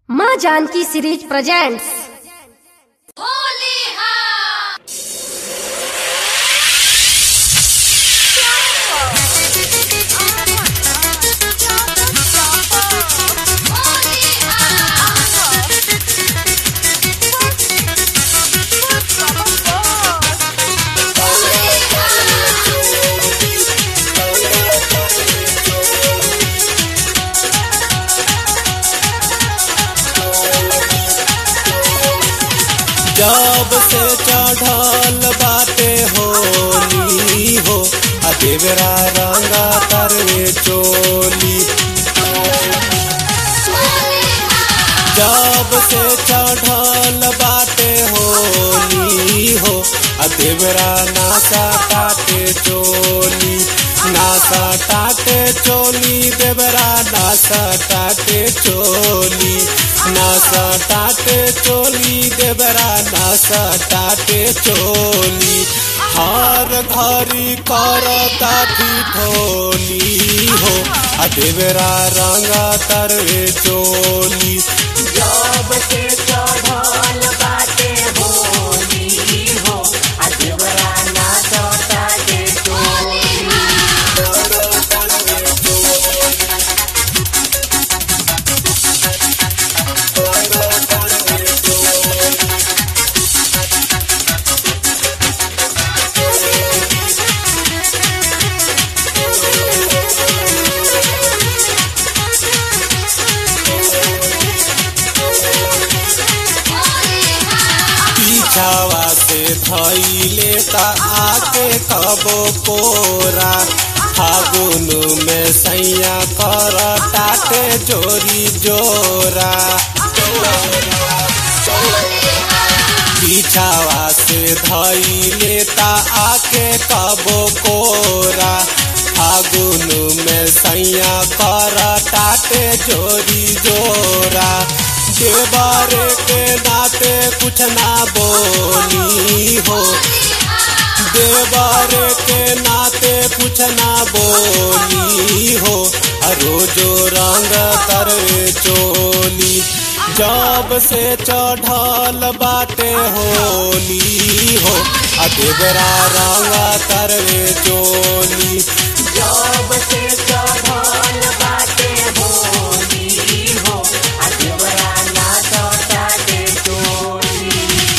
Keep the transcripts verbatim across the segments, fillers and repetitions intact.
माँ Janaki series presents. जब से चढ़ल बाटे होली हो आ देवरा रंगा तरवे चोली। जब से चढ़ल बाटे होली हो आ देवरा नासा टाटे चोली। नासा टाटे चोली देवरा नासा टाटे चोली। नासा टाटे चोली देवरा नासा टाटे चोली। हर घरी करता ठिठोली हो आ देवरा रंगा तरवे चोली। जब से चढ़ल बाटे होली हो आ देवरा नासा टाटे चोली। छावा से धैले ता आके कबो कोरा। फागुन में सैया कर टाटे जोरी जोरा। पीछावा से धैले ता आके कबो कोरा। फागुन में सैया कर टाटे जोरी जोरा। देवरे के नाते कुछ ना बोली हो। देवरे के नाते कुछ ना बोली हो। रोजो रंग तरवे चोली। जब से चढ़ल बाटे होली हो आ देवरा रंग तरवे चोली। जब से चढ़ल बाटे होली हो आ देवरा नासा टाटे चोली।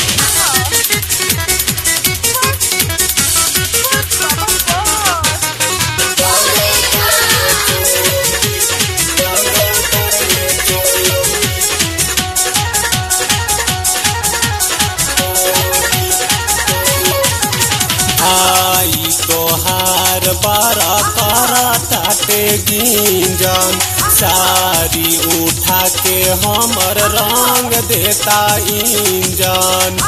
आई तोहार बारा तारा टाटे गिंजन। सारी उठा के हमर रंग देता इंजन।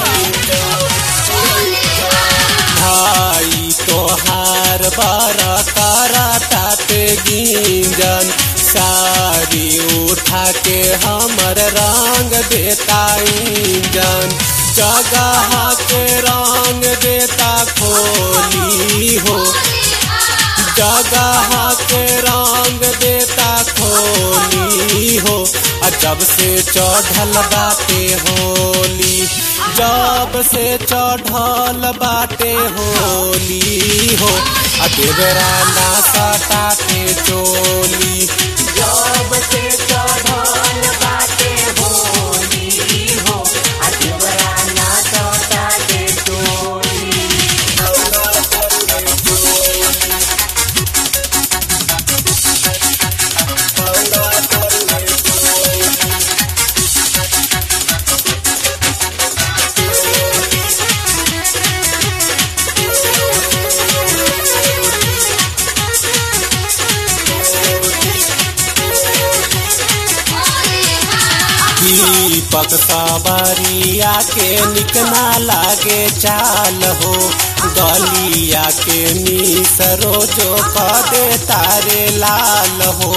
भाई तोहार बारा तारा टाटे गिंजन। सारी उठा के हमर रंग देता इंजन। जगह के रंग देता खोली हो। जगह के रंग देता खोली हो। जब से चढ़ल बाटे होली। जब से चढ़ल बाटे होली हो आ देवरा नासा टाटे चोली। जब से चढ़ल बाटे होली हो आ देवरा नासा टाटे चोली। दीपक सवारिया के निकना लागे चाल हो। गलिया के मीस रोजो कदे तारे लाल हो।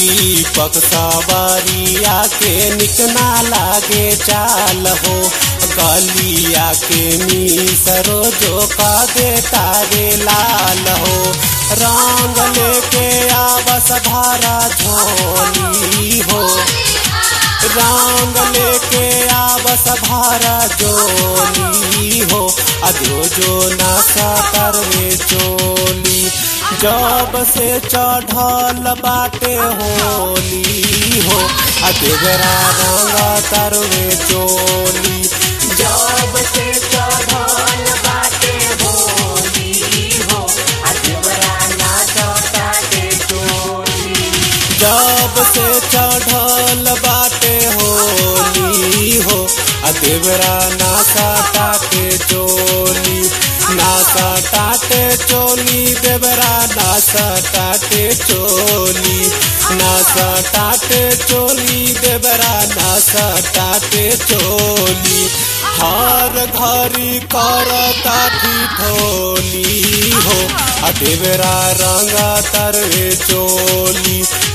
दीपक सवारिया के निकना लागे चाल हो। गलिया के मीस रोजो का दे तारे लाल हो। रंग लेके आवस भारा झोली हो, रंग लेके आवस भारा झोली हो। अधो जो नासा करवे चोली, जब से चढ़ल बाटे होली हो। अदेवरा रंग तरवे चोली, जब से चढ़ल बाटे होली हो। अदेवरा नाचता के टोली, जब से चढ़ल बाटे होली हो। अदेवरा नासा टाटे चोली, नासा टाटे चोली, देवरा नासा टाटे चोली, नासा टाटे चोली, देवरा नासा टाटे चोली। हर घरी करता ठिठोली हो। अदेवरा रंग तरवे चोली,